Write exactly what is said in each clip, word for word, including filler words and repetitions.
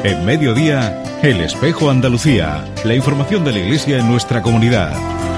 En Mediodía, El Espejo Andalucía. La información de la Iglesia en nuestra comunidad.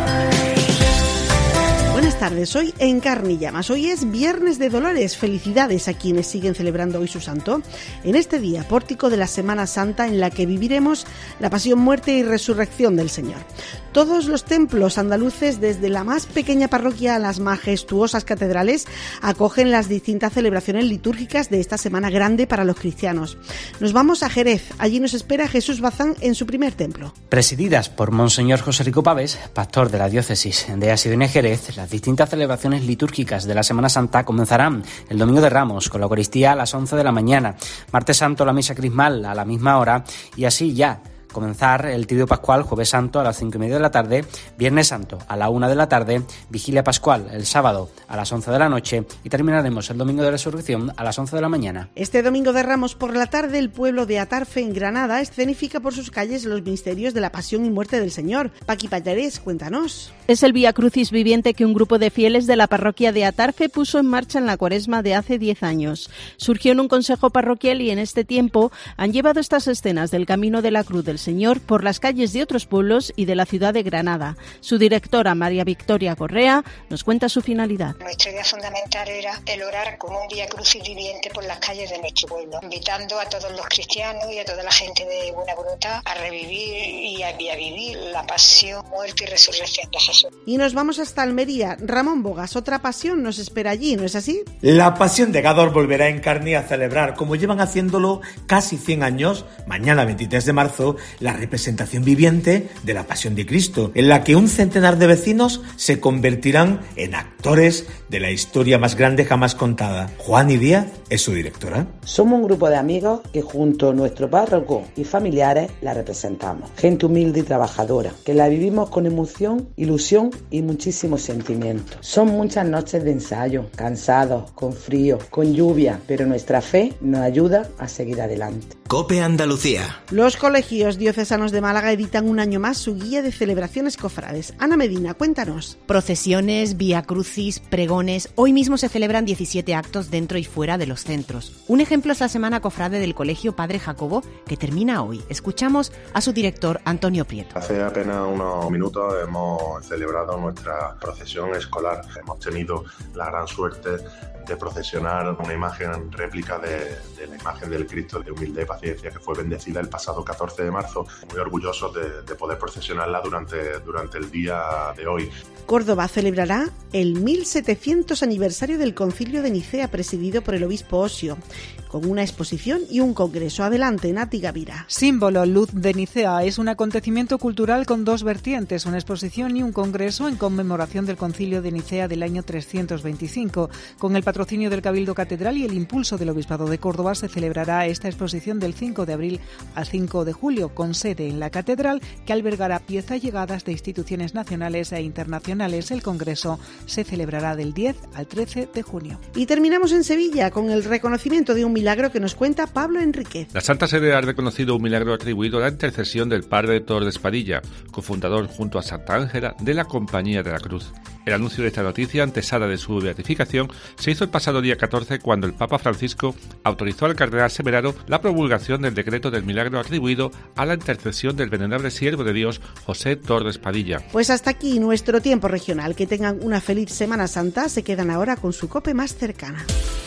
Buenas tardes, hoy en Carne y Llamas. Hoy es Viernes de Dolores. Felicidades a quienes siguen celebrando hoy su santo. En este día, pórtico de la Semana Santa, en la que viviremos la pasión, muerte y resurrección del Señor. Todos los templos andaluces, desde la más pequeña parroquia a las majestuosas catedrales, acogen las distintas celebraciones litúrgicas de esta Semana Grande para los cristianos. Nos vamos a Jerez. Allí nos espera Jesús Bazán en su primer templo. Presididas por Monseñor José Rico Pavés, pastor de la diócesis de Asidonia Jerez, las distintas celebraciones litúrgicas de la Semana Santa comenzarán el Domingo de Ramos con la Eucaristía a las once de la mañana, Martes Santo la misa crismal a la misma hora y así ya comenzar el Triduo Pascual Jueves Santo a las cinco y media de la tarde, Viernes Santo a la una de la tarde, Vigilia Pascual el sábado a las once de la noche y terminaremos el Domingo de Resurrección a las once de la mañana. Este Domingo de Ramos por la tarde, el pueblo de Atarfe, en Granada, escenifica por sus calles los misterios de la pasión y muerte del Señor. Paqui Pallares, cuéntanos. Es el Vía Crucis viviente que un grupo de fieles de la parroquia de Atarfe puso en marcha en la Cuaresma de hace diez años. Surgió en un consejo parroquial y en este tiempo han llevado estas escenas del Camino de la Cruz del Señor por las calles de otros pueblos y de la ciudad de Granada. Su directora, María Victoria Correa, nos cuenta su finalidad. Nuestra idea fundamental era el orar como un Vía Crucis viviente por las calles de nuestro pueblo, invitando a todos los cristianos y a toda la gente de buena voluntad a revivir y a, y a vivir la pasión, muerte y resurrección de Jesús. Y nos vamos hasta Almería. Ramón Bogas, otra pasión nos espera allí, ¿no es así? La Pasión de Gádor volverá en carne a celebrar, como llevan haciéndolo casi cien años, mañana veintitrés de marzo, la representación viviente de la Pasión de Cristo, en la que un centenar de vecinos se convertirán en actores de la historia más grande jamás contada. Juan y Díaz es su directora. Somos un grupo de amigos que junto a nuestro párroco y familiares la representamos. Gente humilde y trabajadora, que la vivimos con emoción, ilusión y muchísimo sentimiento. Son muchas noches de ensayo, cansados, con frío, con lluvia, pero nuestra fe nos ayuda a seguir adelante. COPE Andalucía. Los colegios diocesanos de Málaga editan un año más su guía de celebraciones cofrades. Ana Medina, cuéntanos. Procesiones, vía crucis, pregones. Hoy mismo se celebran diecisiete actos dentro y fuera de los centros. Un ejemplo es la Semana Cofrade del Colegio Padre Jacobo, que termina hoy. Escuchamos a su director, Antonio Prieto. Hace apenas unos minutos hemos celebrado nuestra procesión escolar. Hemos tenido la gran suerte de procesionar una imagen réplica de, de la imagen del Cristo de humildad y paciencia que fue bendecida el pasado catorce de marzo. Muy orgullosos de, de poder procesionarla durante, durante el día de hoy. Córdoba celebrará el mil setecientos aniversario del Concilio de Nicea, presidido por el obispo Osio, con una exposición y un congreso. Adelante, Nati Gavira. Símbolo Luz de Nicea es un acontecimiento cultural con dos vertientes, una exposición y un congreso en conmemoración del Concilio de Nicea del año trescientos veinticinco. Con el patrocinio del Cabildo Catedral y el impulso del Obispado de Córdoba se celebrará esta exposición del cinco de abril al cinco de julio, con sede en la Catedral, que albergará piezas llegadas de instituciones nacionales e internacionales. El congreso se celebrará del diez al trece de junio. Y terminamos en Sevilla con el reconocimiento de un milagro que nos cuenta Pablo Enríquez. La Santa Sede ha reconocido un milagro atribuido a la intercesión del padre Torres Padilla, cofundador junto a Santa Ángela de la Compañía de la Cruz. El anuncio de esta noticia, antesala de su beatificación, se hizo el pasado día catorce cuando el Papa Francisco autorizó al cardenal Semeraro la promulgación del decreto del milagro atribuido a la intercesión del venerable siervo de Dios José Torres Padilla. Pues hasta aquí nuestro tiempo regional. Que tengan una feliz Semana Santa. Se quedan ahora con su COPE más cercana.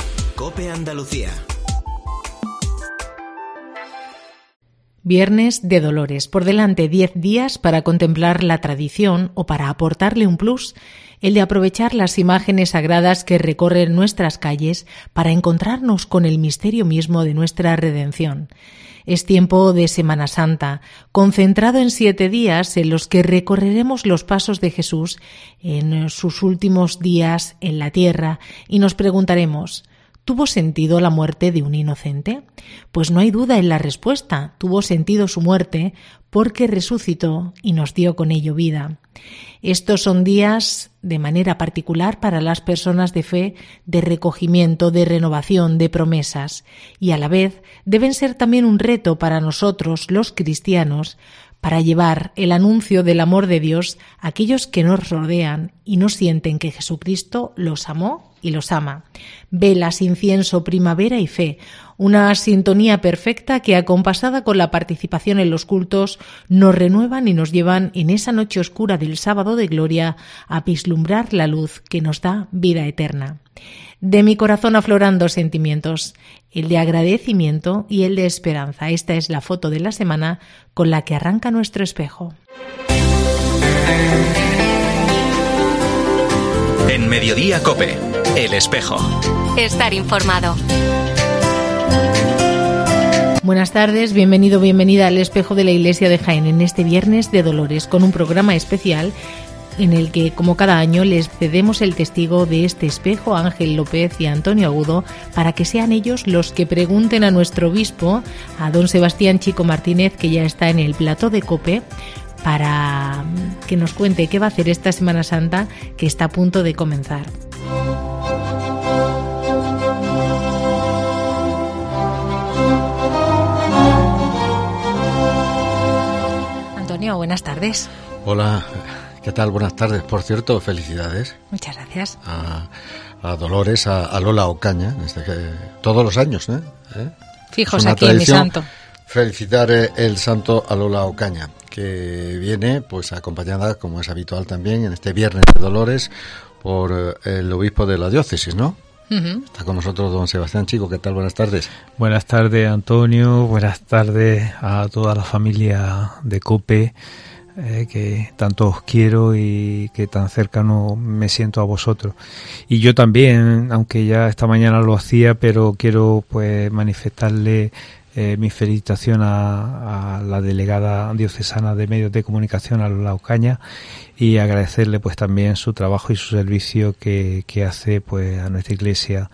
COPE Andalucía. Viernes de Dolores. Por delante diez días para contemplar la tradición o para aportarle un plus, el de aprovechar las imágenes sagradas que recorren nuestras calles para encontrarnos con el misterio mismo de nuestra redención. Es tiempo de Semana Santa, concentrado en siete días en los que recorreremos los pasos de Jesús en sus últimos días en la tierra y nos preguntaremos: ¿tuvo sentido la muerte de un inocente? Pues no hay duda en la respuesta. Tuvo sentido su muerte porque resucitó y nos dio con ello vida. Estos son días de manera particular para las personas de fe, de recogimiento, de renovación, de promesas, y a la vez deben ser también un reto para nosotros, los cristianos, para llevar el anuncio del amor de Dios a aquellos que nos rodean y no sienten que Jesucristo los amó y los ama. Velas, incienso, primavera y fe, Una sintonía perfecta que, acompasada con la participación en los cultos, nos renuevan y nos llevan en esa noche oscura del sábado de gloria a vislumbrar la luz que nos da vida eterna. De mi corazón afloran dos sentimientos, el de agradecimiento y el de esperanza. Esta es la foto de la semana con la que arranca nuestro espejo. En Mediodía COPE, El Espejo. Estar informado. Buenas tardes, bienvenido, bienvenida al Espejo de la Iglesia de Jaén en este Viernes de Dolores, con un programa especial en el que, como cada año, les cedemos el testigo de este espejo a Ángel López y a Antonio Agudo para que sean ellos los que pregunten a nuestro obispo, a don Sebastián Chico Martínez, que ya está en el plató de COPE, para que nos cuente qué va a hacer esta Semana Santa que está a punto de comenzar. Antonio, buenas tardes. Hola. ¿Qué tal? Buenas tardes. Por cierto, felicidades. Muchas gracias. A, a Dolores, a, a Lola Ocaña, desde que, todos los años, ¿eh? ¿Eh? Fijos aquí en mi santo. Felicitar el santo a Lola Ocaña, que viene pues acompañada, como es habitual también, en este Viernes de Dolores, por el obispo de la diócesis, ¿no? Uh-huh. Está con nosotros don Sebastián Chico. ¿Qué tal? Buenas tardes. Buenas tardes, Antonio. Buenas tardes a toda la familia de COPE. Eh, que tanto os quiero y que tan cercano me siento a vosotros. Y yo también, aunque ya esta mañana lo hacía, pero quiero pues manifestarle eh, mi felicitación a, a la delegada diocesana de medios de comunicación, a Lola Ocaña, y agradecerle pues también su trabajo y su servicio que, que hace pues a nuestra iglesia,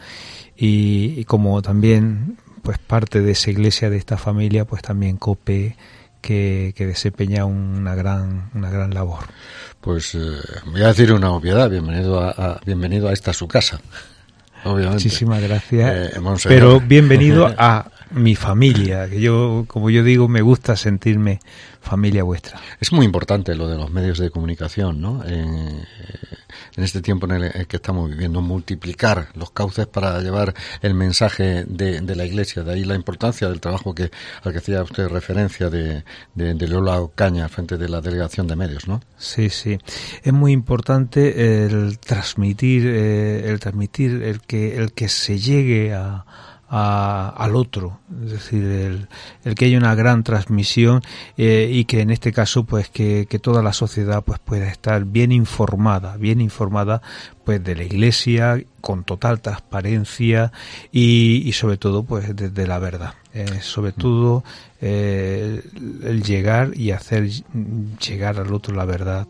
y, y como también pues parte de esa iglesia, de esta familia, pues también COPE, Que, que desempeña una gran una gran labor. Pues eh, voy a decir una obviedad. Bienvenido a, a bienvenido a esta su casa, obviamente. Muchísimas gracias. Eh, Pero bienvenido a mi familia, que yo, como yo digo, me gusta sentirme familia vuestra. Es muy importante lo de los medios de comunicación, ¿no? En, en este tiempo en el que estamos viviendo, multiplicar los cauces para llevar el mensaje de, de la Iglesia. De ahí la importancia del trabajo que al que hacía usted referencia de, de, de Lola Ocaña frente de la delegación de medios, ¿no? Sí, sí. Es muy importante el transmitir, eh, el transmitir, el que el que se llegue a A, al otro, es decir, el, el que haya una gran transmisión eh, y que en este caso pues que, que toda la sociedad pues pueda estar bien informada, bien informada pues de la Iglesia, con total transparencia y, y sobre todo pues desde de la verdad, eh, sobre todo eh, el llegar y hacer llegar al otro la verdad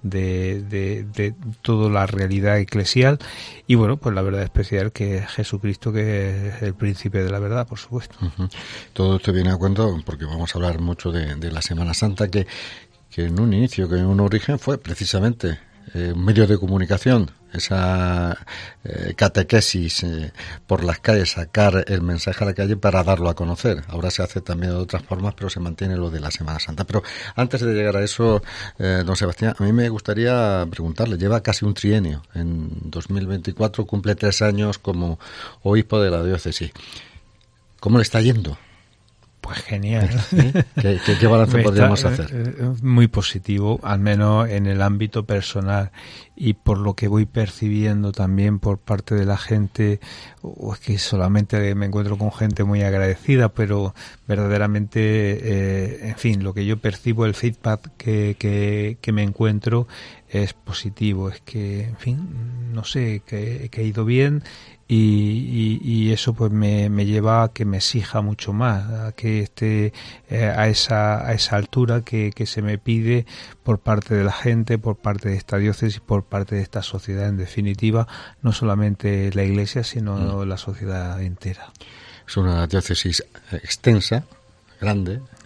de, de, de toda la realidad eclesial, y bueno, pues la verdad especial que es Jesucristo, que es el príncipe de la verdad, por supuesto. Uh-huh. Todo esto viene a cuento porque vamos a hablar mucho de, de la Semana Santa, que, que en un inicio, que en un origen fue precisamente eh, un medio de comunicación, esa eh, catequesis eh, por las calles, sacar el mensaje a la calle para darlo a conocer. Ahora se hace también de otras formas, pero se mantiene lo de la Semana Santa. Pero antes de llegar a eso, eh, don Sebastián, a mí me gustaría preguntarle, lleva casi un trienio, en dos mil veinticuatro cumple tres años como obispo de la diócesis. ¿Cómo le está yendo? Pues genial. ¿Eh? ¿Qué, qué, qué balance Me podríamos está, hacer? Muy positivo, al menos en el ámbito personal, y por lo que voy percibiendo también por parte de la gente, o es que solamente me encuentro con gente muy agradecida, pero verdaderamente, eh, en fin, lo que yo percibo, el feedback que, que, que me encuentro es positivo, es que, en fin, no sé, que, que ha ido bien. Y, y, y eso pues me, me lleva a que me exija mucho más, a que esté eh, a esa a esa altura que, que se me pide por parte de la gente, por parte de esta diócesis, por parte de esta sociedad, en definitiva, no solamente la Iglesia, sino mm. la sociedad entera. Es una diócesis extensa, grande,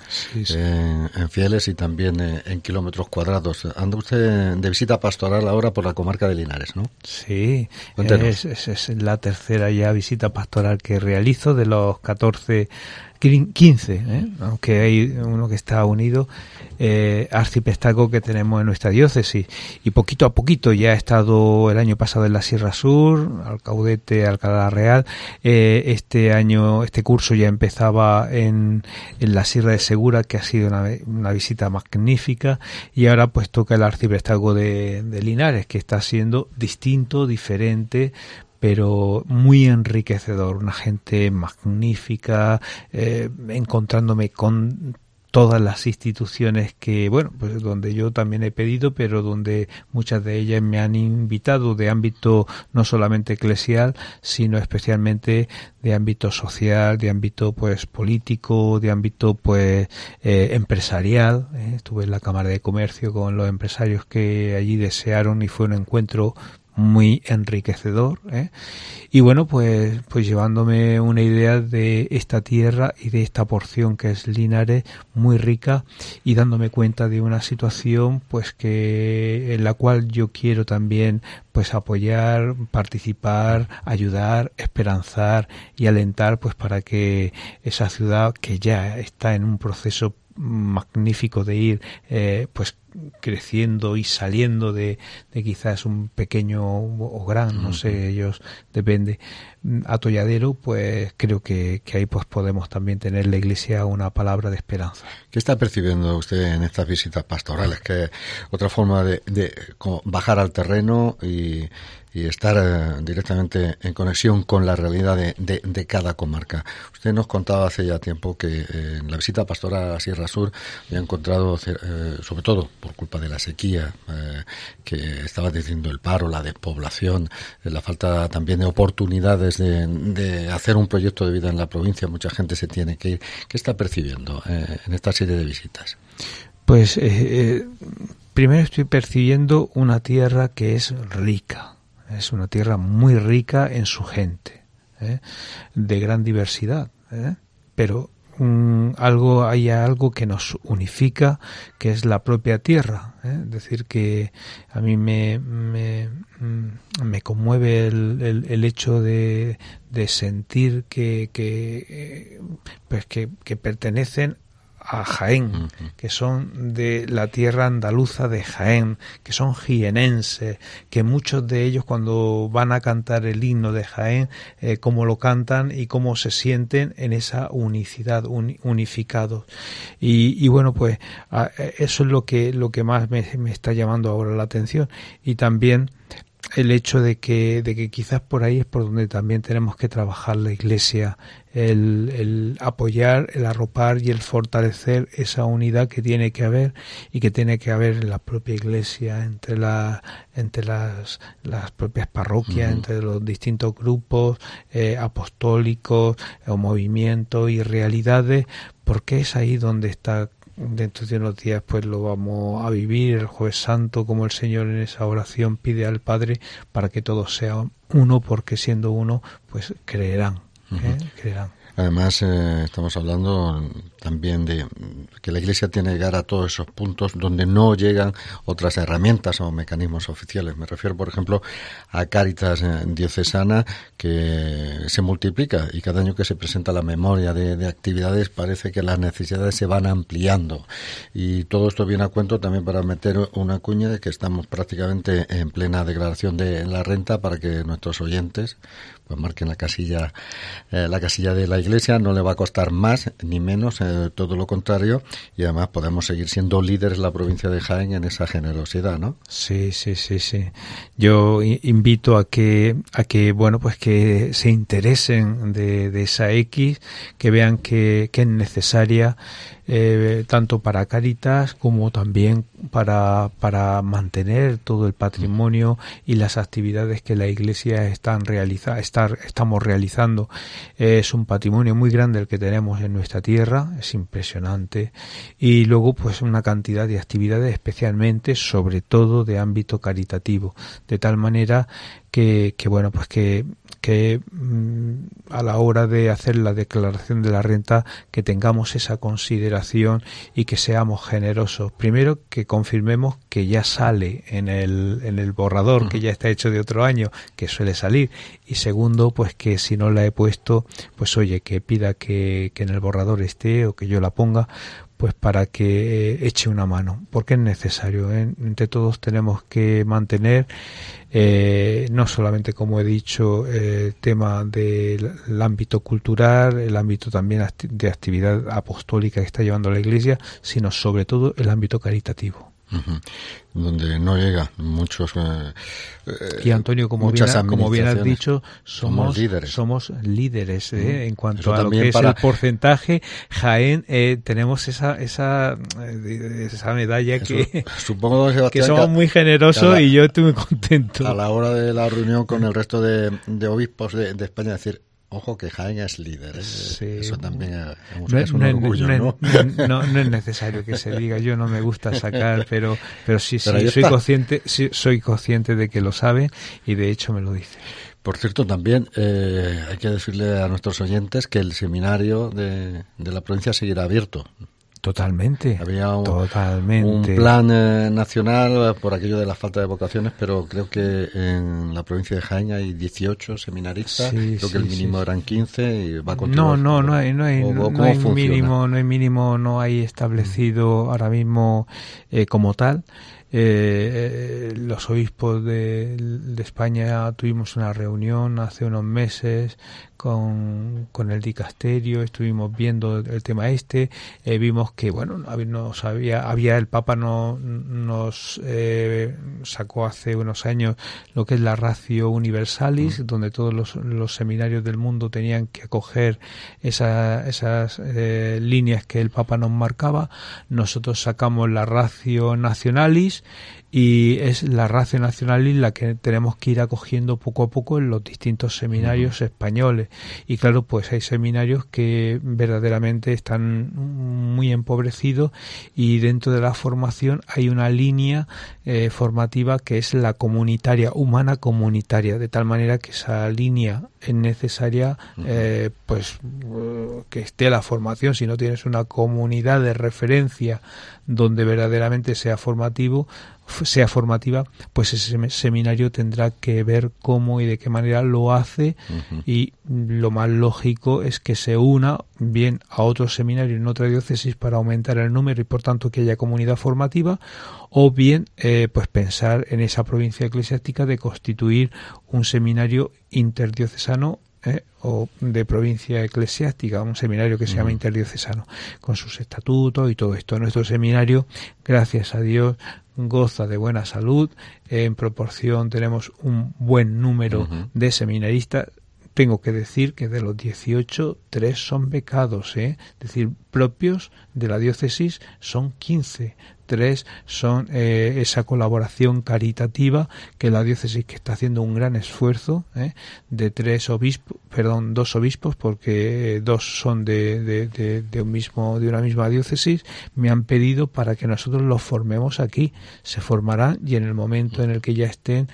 sí, sí. En, en fieles y también en, en kilómetros cuadrados. Anda usted de visita pastoral ahora por la comarca de Linares, ¿no? Sí, es, es, es la tercera ya visita pastoral que realizo de los catorce, quince, ¿eh? Aunque hay uno que está unido, eh, arciprestazgo que tenemos en nuestra diócesis, y poquito a poquito ya he estado el año pasado en la Sierra Sur, Alcaudete, Alcalá Real, eh, este año, este curso ya empezaba en, en la Sierra de Segura, que ha sido una, una visita magnífica, y ahora pues toca el arciprestazgo de, de Linares, que está siendo distinto, diferente, pero muy enriquecedor, una gente magnífica, eh, encontrándome con todas las instituciones que, bueno, pues donde yo también he pedido, pero donde muchas de ellas me han invitado de ámbito no solamente eclesial, sino especialmente de ámbito social, de ámbito pues político, de ámbito pues eh, empresarial. Eh. Estuve en la Cámara de Comercio con los empresarios que allí desearon y fue un encuentro muy enriquecedor, ¿eh? Y bueno, pues pues llevándome una idea de esta tierra y de esta porción que es Linares, muy rica, y dándome cuenta de una situación pues que en la cual yo quiero también pues apoyar, participar, ayudar, esperanzar y alentar, pues para que esa ciudad, que ya está en un proceso magnífico de ir eh, pues creciendo y saliendo de, de quizás un pequeño o gran, no sé, ellos depende, atolladero, pues creo que, que ahí pues podemos también tener la Iglesia una palabra de esperanza. ¿Qué está percibiendo usted en estas visitas pastorales? Que otra forma de, de como bajar al terreno y y estar eh, directamente en conexión con la realidad de, de, de cada comarca. Usted nos contaba hace ya tiempo que eh, en la visita pastoral a Sierra Sur había encontrado, eh, sobre todo por culpa de la sequía, eh, que estaba diciendo el paro, la despoblación, eh, la falta también de oportunidades de, de hacer un proyecto de vida en la provincia, mucha gente se tiene que ir. ¿Qué está percibiendo eh, en esta serie de visitas? Pues eh, eh, primero estoy percibiendo una tierra que es rica. Es una tierra muy rica en su gente, ¿eh? De gran diversidad, ¿eh? Pero um, algo hay algo que nos unifica, que es la propia tierra, ¿eh? Es decir, que a mí me me, me conmueve el, el, el hecho de, de sentir que que pues que, que pertenecen a Jaén, uh-huh. que son de la tierra andaluza de Jaén, que son jienenses, que muchos de ellos cuando van a cantar el himno de Jaén, eh, cómo lo cantan y cómo se sienten en esa unicidad, un, unificados. Y, y bueno, pues a, eso es lo que lo que más me, me está llamando ahora la atención, y también el hecho de que de que quizás por ahí es por donde también tenemos que trabajar la Iglesia, el, el apoyar, el arropar y el fortalecer esa unidad que tiene que haber y que tiene que haber en la propia Iglesia, entre la entre las las propias parroquias, uh-huh. entre los distintos grupos eh, apostólicos o movimientos y realidades, porque es ahí donde está. Dentro de unos días pues lo vamos a vivir el Jueves Santo, como el Señor en esa oración pide al Padre para que todos sean uno, porque siendo uno pues creerán, ¿eh? Uh-huh. creerán. Además, eh, estamos hablando también de que la Iglesia tiene que llegar a todos esos puntos donde no llegan otras herramientas o mecanismos oficiales. Me refiero, por ejemplo, a Cáritas Diocesana, que se multiplica y cada año que se presenta la memoria de, de actividades parece que las necesidades se van ampliando. Y todo esto viene a cuento también para meter una cuña de que estamos prácticamente en plena declaración de la renta para que nuestros oyentes pues marquen la casilla, eh, la casilla de la Iglesia. No le va a costar más ni menos, eh, todo lo contrario, y además podemos seguir siendo líderes en la provincia de Jaén en esa generosidad, ¿no? Sí, sí, sí, sí. Yo invito a que, a que, bueno, pues que se interesen de, de esa X, que vean que, que es necesaria, eh, tanto para Cáritas como también para, para mantener todo el patrimonio y las actividades que la Iglesia están realiza, estar, estamos realizando. Eh, es un patrimonio muy grande el que tenemos en nuestra tierra, es impresionante, y luego pues una cantidad de actividades, especialmente, sobre todo de ámbito caritativo, de tal manera que, que bueno, pues que que mmm, a la hora de hacer la declaración de la renta que tengamos esa consideración y que seamos generosos. Primero, que confirmemos que ya sale en el, en el borrador, uh-huh. que ya está hecho de otro año, que suele salir. Y segundo, pues que si no la he puesto, pues oye, que pida que, que en el borrador esté o que yo la ponga, pues para que eh, eche una mano, porque es necesario, ¿eh? Entre todos tenemos que mantener eh, no solamente, como he dicho, el eh, tema del ámbito cultural, el ámbito también acti- de actividad apostólica que está llevando la Iglesia, sino sobre todo el ámbito caritativo. Uh-huh. Donde no llega muchos eh, y Antonio, como bien, como bien has dicho, somos, somos líderes, somos líderes eh, uh-huh. en cuanto Eso a lo que para... es el porcentaje. Jaén eh, tenemos esa esa esa medalla Eso, que supongo que, que somos muy generosos la, y yo estoy muy contento a la hora de la reunión con el resto de, de obispos de, de España, decir, ojo que Jaén es líder, ¿eh? Sí. Eso también es, no, es un no, orgullo, no, ¿no? No, no es necesario que se diga, yo no me gusta sacar, pero pero sí, pero sí soy consciente, sí, soy consciente de que lo saben y de hecho me lo dicen. Por cierto, también eh, hay que decirle a nuestros oyentes que el seminario de, de la provincia seguirá abierto. Totalmente. Había un, totalmente. un plan eh, nacional por aquello de la falta de vocaciones, pero creo que en la provincia de Jaén hay dieciocho seminaristas, sí, creo sí, que el mínimo sí, eran quince y va a continuar. No, no, no hay, no hay, o, no, no hay mínimo, no hay mínimo, no hay establecido ahora mismo eh, como tal. Eh, los obispos de, de España tuvimos una reunión hace unos meses con, con el dicasterio, estuvimos viendo el tema este, eh, vimos que bueno, nos había, había el Papa no, nos eh, sacó hace unos años lo que es la Ratio Universalis, mm. donde todos los, los seminarios del mundo tenían que acoger esa, esas eh, líneas que el Papa nos marcaba. Nosotros sacamos la Ratio Nationalis y es la Ratio Nationalis la que tenemos que ir acogiendo poco a poco en los distintos seminarios uh-huh. españoles. Y claro, pues hay seminarios que verdaderamente están muy empobrecidos y dentro de la formación hay una línea eh, formativa que es la comunitaria, humana comunitaria, de tal manera que esa línea es necesaria uh-huh. eh, pues uh, que esté la formación. Si no tienes una comunidad de referencia donde verdaderamente sea formativo, sea formativa, pues ese seminario tendrá que ver cómo y de qué manera lo hace uh-huh. y lo más lógico es que se una bien a otro seminario en otra diócesis para aumentar el número y por tanto que haya comunidad formativa, o bien eh, pues pensar en esa provincia eclesiástica de constituir un seminario interdiocesano Eh, o de provincia eclesiástica, un seminario que se llama interdiocesano, con sus estatutos y todo esto. Nuestro seminario, gracias a Dios, goza de buena salud, en proporción tenemos un buen número uh-huh. de seminaristas. Tengo que decir que de los dieciocho, tres son becados, ¿eh? Es decir, propios de la diócesis son quince. Tres son eh, esa colaboración caritativa que la diócesis, que está haciendo un gran esfuerzo, ¿eh? de tres obispos, perdón, dos obispos, porque eh, dos son de, de, de, de un mismo, de una misma diócesis, me han pedido para que nosotros los formemos aquí. Se formarán y en el momento en el que ya estén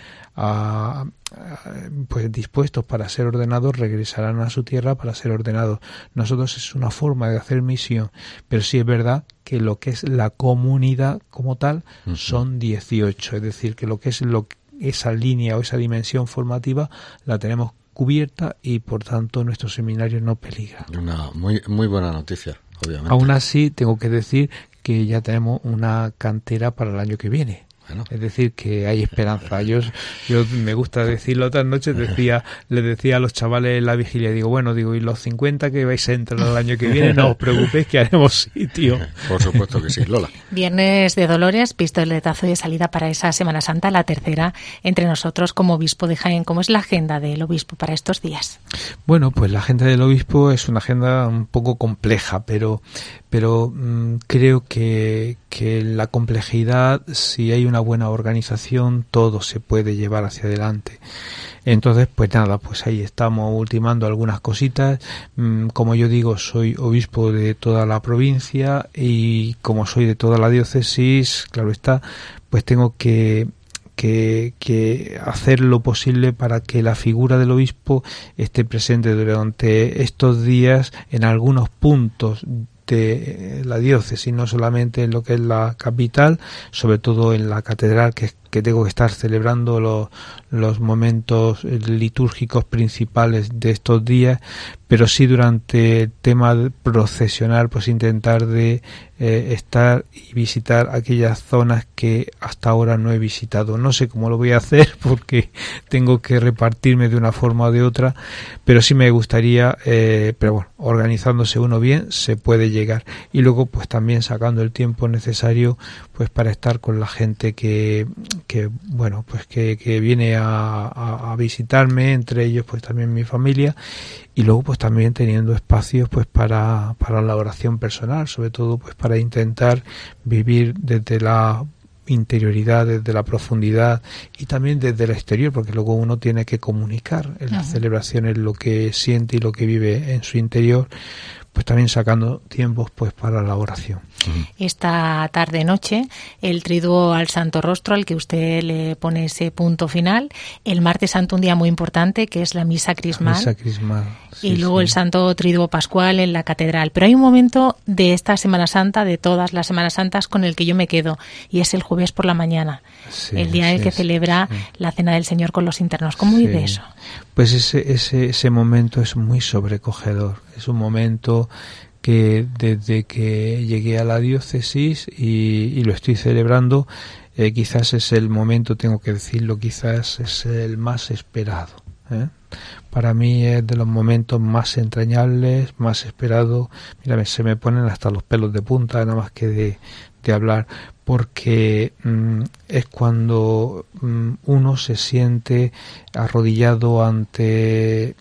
a, a, pues dispuestos para ser ordenados, regresarán a su tierra para ser ordenados. Nosotros es una forma de hacer misión, pero sí es verdad que lo que es la comunidad como tal uh-huh. son dieciocho, es decir, que lo que es lo esa línea o esa dimensión formativa la tenemos cubierta y por tanto nuestro seminario no peligra. Una muy muy buena noticia, obviamente. Aún así tengo que decir que ya tenemos una cantera para el año que viene. Bueno. Es decir, que hay esperanza. Yo, yo me gusta decirlo, otras noches decía, les decía a los chavales en la vigilia, digo, bueno, digo, y los cincuenta que vais a entrar el año que viene, no os preocupéis que haremos sitio. Por supuesto que sí, Lola. Viernes de Dolores, pistoletazo de salida para esa Semana Santa, la tercera entre nosotros como obispo de Jaén. ¿Cómo es la agenda del obispo para estos días? Bueno, pues la agenda del obispo es una agenda un poco compleja, pero pero mmm, creo que, que la complejidad, si hay una buena organización, todo se puede llevar hacia adelante. Entonces, pues nada, pues ahí estamos ultimando algunas cositas. Como yo digo, soy obispo de toda la provincia y como soy de toda la diócesis, claro está, pues tengo que que, que hacer lo posible para que la figura del obispo esté presente durante estos días en algunos puntos de la diócesis, no solamente en lo que es la capital, sobre todo en la catedral, que, que tengo que estar celebrando los, los momentos litúrgicos principales de estos días, pero sí durante el tema procesional, pues intentar de eh, estar y visitar aquellas zonas que hasta ahora no he visitado. No sé cómo lo voy a hacer porque tengo que repartirme de una forma o de otra, pero sí me gustaría, eh, pero bueno, organizándose uno bien se puede llegar, y luego pues también sacando el tiempo necesario pues para estar con la gente que, que bueno, pues que, que viene a, a, a visitarme, entre ellos pues también mi familia, y luego pues también teniendo espacios pues para, para la oración personal, sobre todo pues para intentar vivir desde la interioridad, desde la profundidad y también desde el exterior, porque luego uno tiene que comunicar en las uh-huh. celebraciones lo que siente y lo que vive en su interior, pues también sacando tiempos pues para la oración. Esta tarde-noche, el triduo al Santo Rostro, al que usted le pone ese punto final. El martes santo, un día muy importante, que es la misa crismal. La misa crismal. Sí, y luego sí. el Santo Triduo Pascual en la catedral. Pero hay un momento de esta Semana Santa, de todas las Semanas Santas, con el que yo me quedo, y es el jueves por la mañana, sí, el día en el que sí, celebra sí. la Cena del Señor con los internos. ¿Cómo sí. vive eso? Pues ese, ese, ese momento es muy sobrecogedor. Es un momento que desde que llegué a la diócesis y, y lo estoy celebrando, eh, quizás es el momento, tengo que decirlo, quizás es el más esperado, ¿eh? Para mí es de los momentos más entrañables, más esperado. Mira, se me ponen hasta los pelos de punta nada más que de, de hablar, porque mmm, es cuando mmm, uno se siente arrodillado ante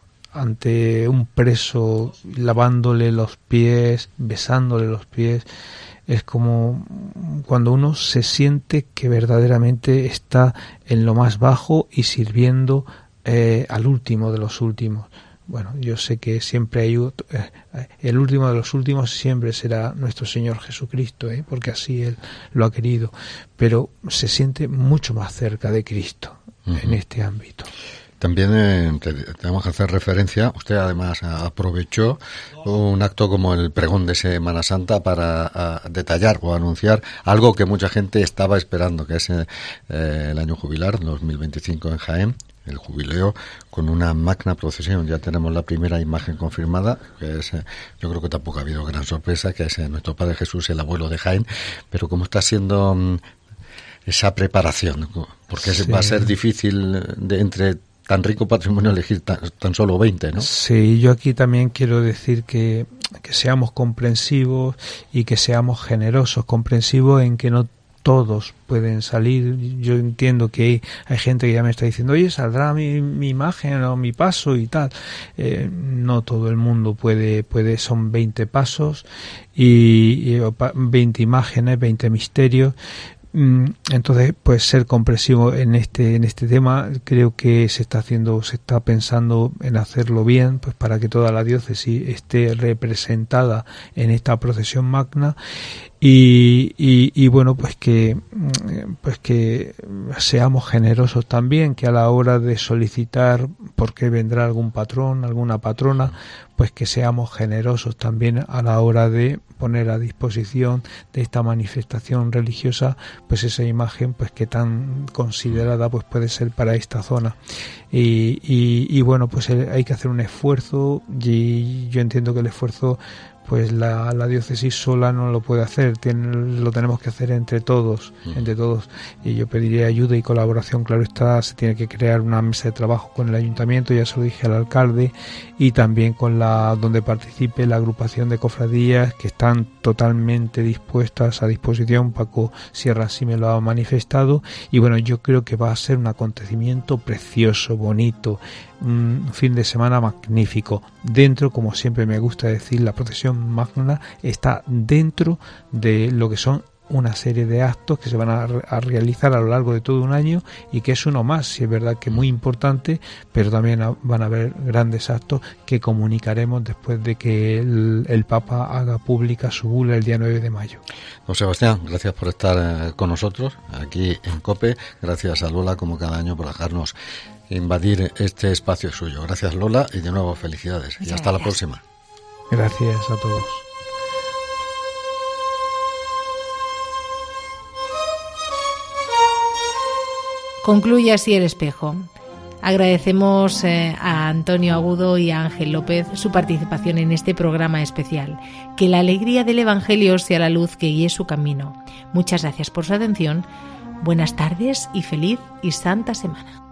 ante un preso, lavándole los pies, besándole los pies. Es como cuando uno se siente que verdaderamente está en lo más bajo y sirviendo eh, al último de los últimos. Bueno, yo sé que siempre hay eh, el último de los últimos siempre será nuestro Señor Jesucristo, ¿eh? Porque así Él lo ha querido, pero se siente mucho más cerca de Cristo uh-huh. en este ámbito. También eh, tenemos que hacer referencia, usted además aprovechó un acto como el pregón de Semana Santa para a, detallar o anunciar algo que mucha gente estaba esperando, que es eh, el año jubilar dos mil veinticinco en Jaén, el jubileo con una magna procesión. Ya tenemos la primera imagen confirmada, que es, eh, yo creo que tampoco ha habido gran sorpresa, que es eh, nuestro Padre Jesús, el abuelo de Jaén, pero como está siendo mm, esa preparación, porque sí. va a ser difícil de entre tan rico patrimonio elegir tan, tan solo veinte, ¿no? Sí, yo aquí también quiero decir que, que seamos comprensivos y que seamos generosos, comprensivos en que no todos pueden salir. Yo entiendo que hay, hay gente que ya me está diciendo, oye, saldrá mi, mi imagen o mi paso y tal. Eh, no todo el mundo puede, puede, son veinte pasos y, y veinte imágenes, veinte misterios. Entonces, pues ser comprensivo en este en este tema. Creo que se está haciendo, se está pensando en hacerlo bien, pues para que toda la diócesis esté representada en esta procesión magna. Y, y, y bueno, pues que pues que seamos generosos también, que a la hora de solicitar, porque vendrá algún patrón, alguna patrona, pues que seamos generosos también a la hora de poner a disposición de esta manifestación religiosa, pues esa imagen pues que tan considerada pues puede ser para esta zona. Y, y, y bueno, pues hay que hacer un esfuerzo, y yo entiendo que el esfuerzo pues la, la diócesis sola no lo puede hacer, tiene, lo tenemos que hacer entre todos, uh-huh. entre todos, y yo pediría ayuda y colaboración. Claro está, se tiene que crear una mesa de trabajo con el ayuntamiento, ya se lo dije al alcalde, y también con la donde participe la agrupación de cofradías, que están totalmente dispuestas a disposición. Paco Sierra sí me lo ha manifestado, y bueno, yo creo que va a ser un acontecimiento precioso, bonito, un fin de semana magnífico. Dentro, como siempre me gusta decir, la procesión magna está dentro de lo que son una serie de actos que se van a, a realizar a lo largo de todo un año y que es uno más, si es verdad que muy importante, pero también a, van a haber grandes actos que comunicaremos después de que el, el Papa haga pública su bula el día nueve de mayo. Don Sebastián, gracias por estar eh, con nosotros aquí en COPE, gracias a Lola como cada año por dejarnos invadir este espacio suyo. Gracias Lola y de nuevo felicidades. Muchas y hasta gracias. La próxima. Gracias a todos. Concluye así El Espejo. Agradecemos eh, a Antonio Agudo y a Ángel López su participación en este programa especial. Que la alegría del Evangelio sea la luz que guíe su camino. Muchas gracias por su atención. Buenas tardes y feliz y santa semana.